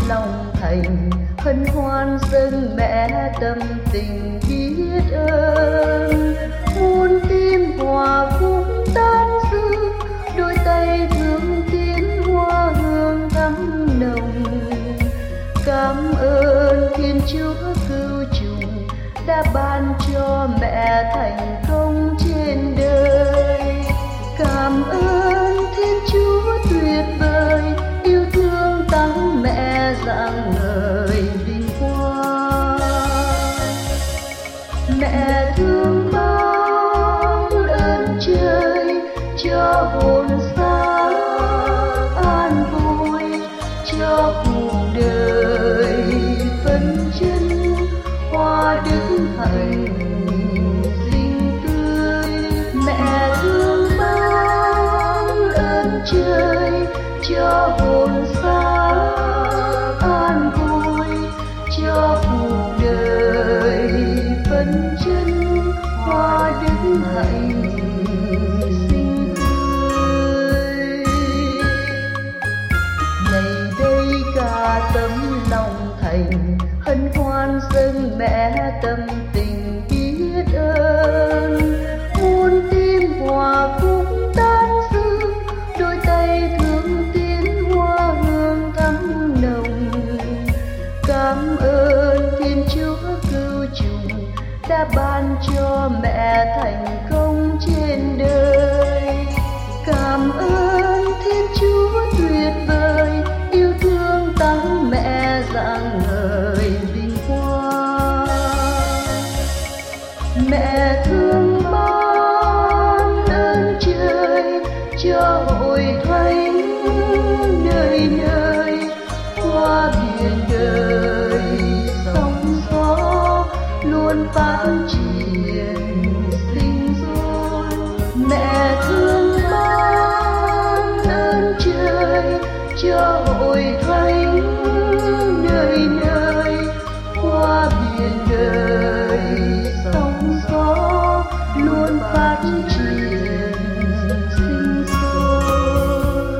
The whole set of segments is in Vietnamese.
lòng thành hân hoan dâng mẹ tâm tình biết ơn. Muôn tim hòa phúc tan dư, đôi tay thương tiến hoa hương thắm nồng. Cảm ơn Thiên Chúa cứu chuộc đã ban cho mẹ thành công trên đời. Cảm ơn Thiên Chúa tuyệt vời, yêu thương tặng mẹ rạng ngời vinh quang. Mẹ thương ban ơn trời cho hồn xác an vui, cho cuộc đời phấn chân hoa đức hạnh xinh tươi. Mẹ thương ban ơn trời cho hồn xác an vui, cho cuộc đời phấn chân hoa đức hạnh xinh tươi. Ngày đây cả tấm lòng thành hân hoan dâng mẹ tâm tình biết ơn. Muôn tim hòa phúc tan dư, đôi tay thương tiến hoa hương thắm nồng. Cảm ơn Thiên Chúa cứu chuộc đã ban cho mẹ thành công trên đời. Cảm ơn Thiên Chúa tuyệt vời, yêu thương tặng mẹ rạng ngời vinh quang. Mẹ thương ban ơn trời cho hội thánh nơi nơi, qua biển đời sóng gió luôn phát triển sinh sôi. Mẹ thương ban ơn trời cho hội thánh nơi nơi, qua biển đời sóng gió luôn phát triển sinh sôi.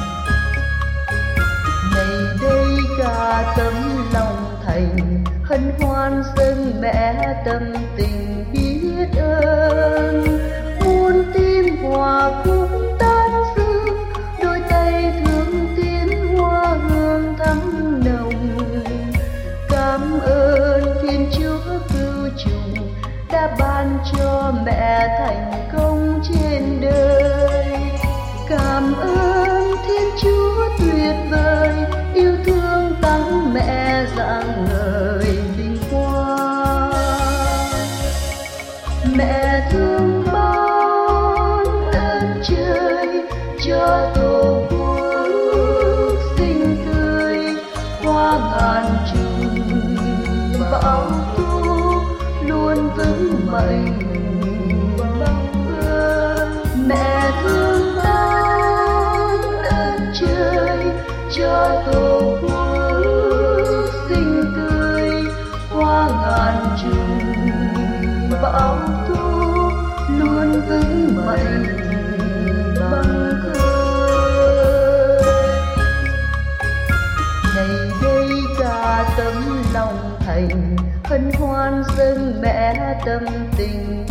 Ngày đây cả tấm lòng thành hân hoan dâng mẹ tâm tình biết ơn. Muôn tim hòa phúc tan dư, đôi tay thương tiến hoa hương thắm nồng. Cảm ơn Thiên Chúa cứu chuộc đã ban cho mẹ thành công trên đời. Cảm ơn Thiên Chúa tuyệt vời, yêu thương tặng mẹ rạng ngời vinh quang. Mẹ thương ban ơn trời cho tổ quốc xinh tươi, qua ngàn trùng bão tố luôn vững mạnh băng ơn. Mẹ thương ban ơn trời cho tổ quốc xinh tươi, qua ngàn trùng bão tố luôn vững mạnh băng cơn. Ngày đây cả tấm lòng thành hân hoan dâng mẹ tâm tình